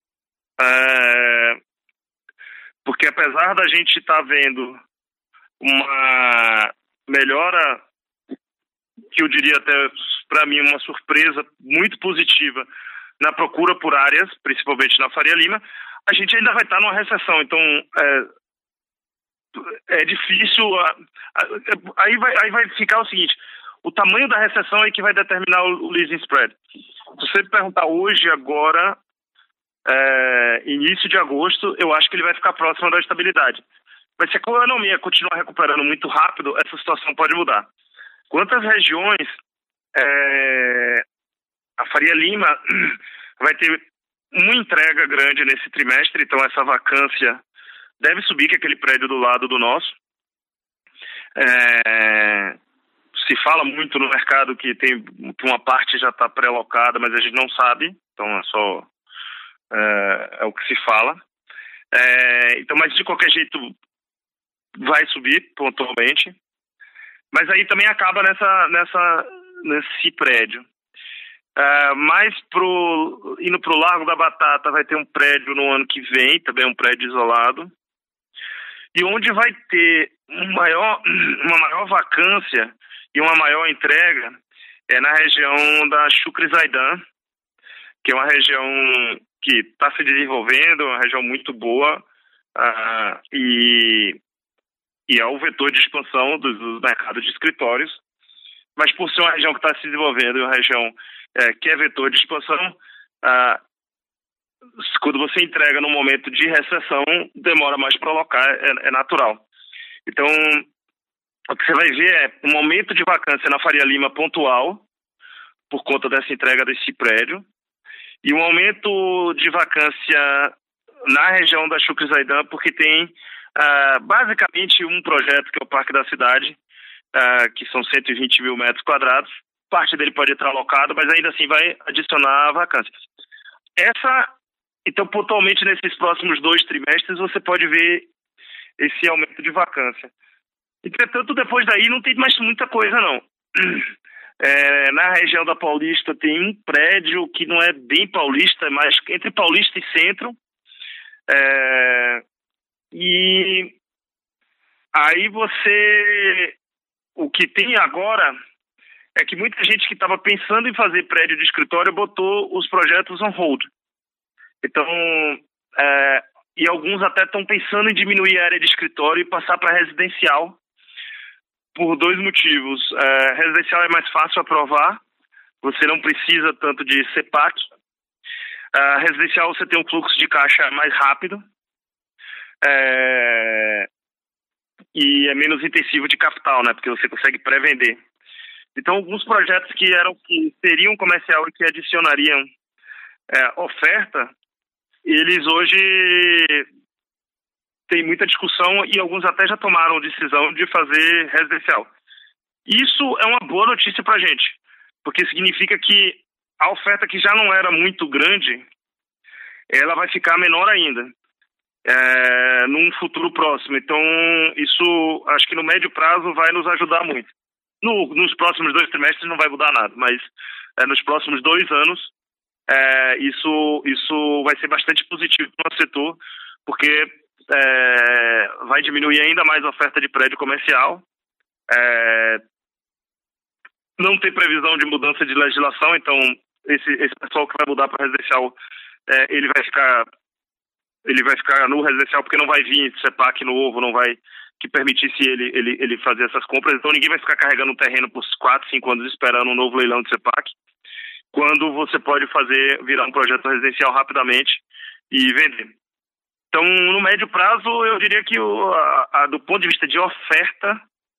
Porque apesar da gente estar vendo uma melhora, que eu diria até para mim uma surpresa muito positiva na procura por áreas, principalmente na Faria Lima, a gente ainda vai estar numa recessão. Então é difícil. Aí vai ficar o seguinte: o tamanho da recessão é que vai determinar o leasing spread. Se você me perguntar hoje, agora, início de agosto, eu acho que ele vai ficar próximo da estabilidade. Mas se a economia continuar recuperando muito rápido, essa situação pode mudar. Quantas regiões, a Faria Lima vai ter uma entrega grande nesse trimestre, então essa vacância deve subir, que é aquele prédio do lado do nosso. Se fala muito no mercado que uma parte já está pré-locada, mas a gente não sabe, então é o que se fala. Então, mas de qualquer jeito vai subir pontualmente, mas aí também acaba nesse prédio. Mas indo para o Largo da Batata vai ter um prédio no ano que vem, também um prédio isolado, e onde vai ter uma maior vacância e uma maior entrega é na região da Chucre Zaidan, que é uma região que está se desenvolvendo, uma região muito boa, e é o vetor de expansão dos mercados de escritórios. Mas por ser uma região que está se desenvolvendo e uma região que é vetor de expansão, quando você entrega num momento de recessão, demora mais para alocar, é natural. Então, o que você vai ver é um aumento de vacância na Faria Lima pontual, por conta dessa entrega desse prédio, e um aumento de vacância na região da Chucre Zaidan, porque tem basicamente um projeto que é o Parque da Cidade, que são 120 mil metros quadrados. Parte dele pode estar alocado, mas ainda assim vai adicionar vacâncias. Então, pontualmente, nesses próximos 2 trimestres, você pode ver esse aumento de vacância. Entretanto, depois daí não tem mais muita coisa, não. Na região da Paulista tem um prédio que não é bem paulista, mas entre Paulista e Centro. E aí o que tem agora é que muita gente que estava pensando em fazer prédio de escritório botou os projetos on hold. Então, e alguns até estão pensando em diminuir a área de escritório e passar para residencial, por 2 motivos. Residencial é mais fácil aprovar, você não precisa tanto de CEPAC. Residencial você tem um fluxo de caixa mais rápido e é menos intensivo de capital, né? Porque você consegue pré-vender. Então, alguns projetos que seriam comercial e que adicionariam oferta, eles hoje têm muita discussão e alguns até já tomaram decisão de fazer residencial. Isso é uma boa notícia para a gente, porque significa que a oferta que já não era muito grande, ela vai ficar menor ainda, num futuro próximo. Então, isso, acho que no médio prazo vai nos ajudar muito. Nos próximos 2 trimestres não vai mudar nada, mas nos próximos 2 anos, isso vai ser bastante positivo para o nosso setor, porque vai diminuir ainda mais a oferta de prédio comercial. Não tem previsão de mudança de legislação, então esse pessoal que vai mudar para residencial, ele vai ficar no residencial, porque não vai vir CEPAC novo, não vai que permitisse ele fazer essas compras. Então ninguém vai ficar carregando um terreno por 4, 5 anos esperando um novo leilão de CEPAC, quando você pode virar um projeto residencial rapidamente e vender. Então, no médio prazo, eu diria que do ponto de vista de oferta,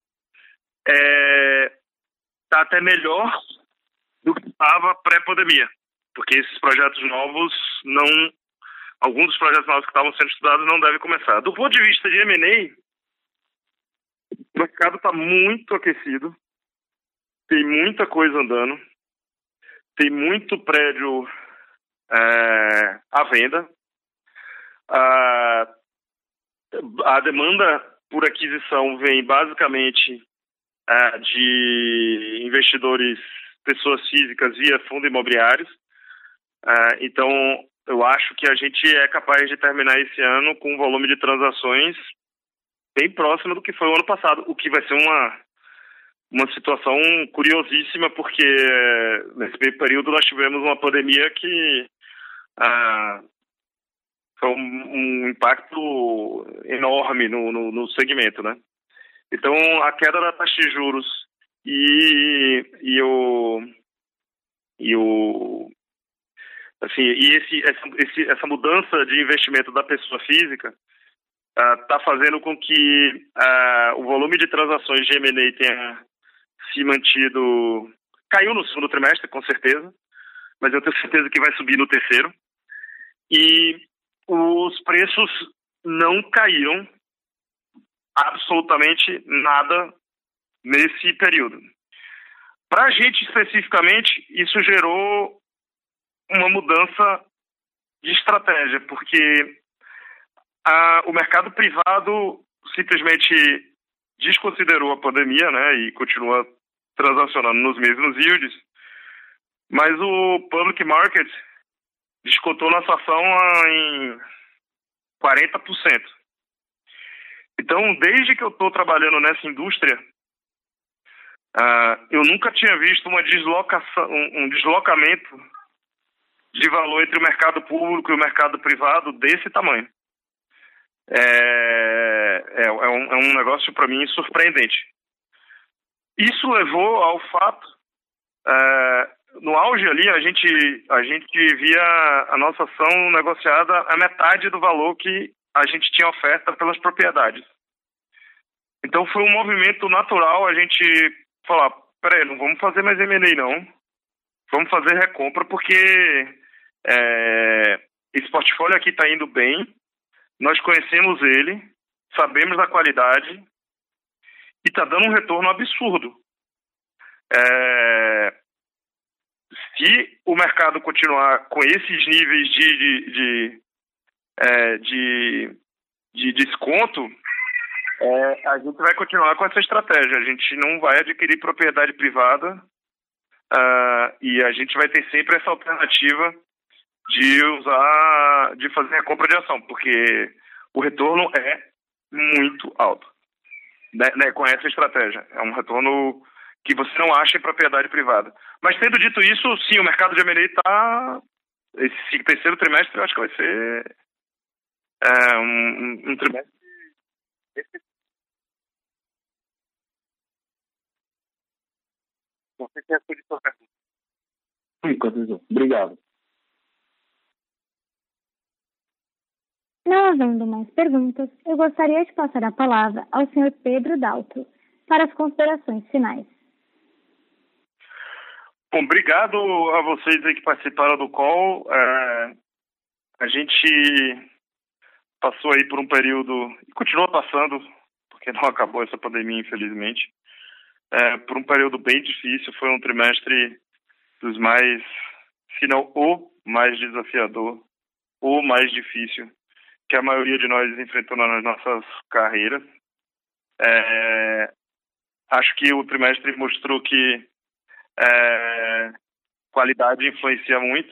está até melhor do que estava pré-pandemia, porque esses projetos novos alguns dos projetos novos que estavam sendo estudados não devem começar. Do ponto de vista de M&A, o mercado está muito aquecido, tem muita coisa andando, tem muito prédio à venda. A demanda por aquisição vem basicamente de investidores, pessoas físicas via fundos imobiliários. Então, eu acho que a gente é capaz de terminar esse ano com um volume de transações bem próximo do que foi o ano passado, o que vai ser uma situação curiosíssima, porque nesse meio período nós tivemos uma pandemia que foi um impacto enorme no segmento, né? Então, a queda da taxa de juros essa mudança de investimento da pessoa física está fazendo com que o volume de transações de M&A tenha se mantido. Caiu no segundo trimestre, com certeza, mas eu tenho certeza que vai subir no terceiro. E os preços não caíram absolutamente nada nesse período. Para a gente, especificamente, isso gerou uma mudança de estratégia, porque o mercado privado simplesmente desconsiderou a pandemia, né, e continua transacionando nos mesmos yields, mas o public market descontou nossa ação em 40%. Então, desde que eu estou trabalhando nessa indústria, eu nunca tinha visto um deslocamento de valor entre o mercado público e o mercado privado desse tamanho. É um negócio, para mim, surpreendente. Isso levou ao fato, no auge ali, a gente via a nossa ação negociada a metade do valor que a gente tinha oferta pelas propriedades. Então foi um movimento natural a gente falar, peraí, não vamos fazer mais M&A não, vamos fazer recompra porque esse portfólio aqui está indo bem, nós conhecemos ele, sabemos da qualidade e está dando um retorno absurdo. Se o mercado continuar com esses níveis de desconto, a gente vai continuar com essa estratégia. A gente não vai adquirir propriedade privada e a gente vai ter sempre essa alternativa de fazer a compra de ação, porque o retorno é muito alto, né, com essa estratégia. É um retorno que você não acha em propriedade privada. Mas, tendo dito isso, sim, o mercado de M&A está... Esse terceiro trimestre, eu acho que vai ser um trimestre... Não sei se respondi a sua pergunta. Obrigado. Não havendo mais perguntas, eu gostaria de passar a palavra ao Sr. Pedro Daltro para as considerações finais. Bom, obrigado a vocês aí que participaram do call. A gente passou aí por um período, e continua passando, porque não acabou essa pandemia, infelizmente, por um período bem difícil. Foi um trimestre dos mais, se não o mais desafiador, o mais difícil que a maioria de nós enfrentou nas nossas carreiras. Acho que o trimestre mostrou que qualidade influencia muito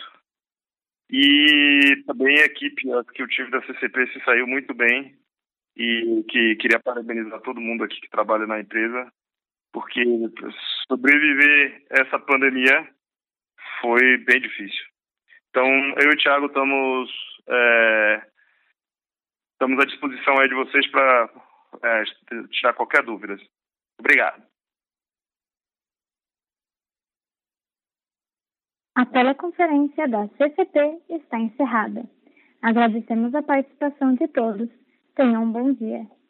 e também a equipe que eu tive da CCP se saiu muito bem e que queria parabenizar todo mundo aqui que trabalha na empresa, porque sobreviver essa pandemia foi bem difícil. Então, eu e o Thiago estamos à disposição aí de vocês para tirar qualquer dúvida. Obrigado. A teleconferência da CCP está encerrada. Agradecemos a participação de todos. Tenham um bom dia.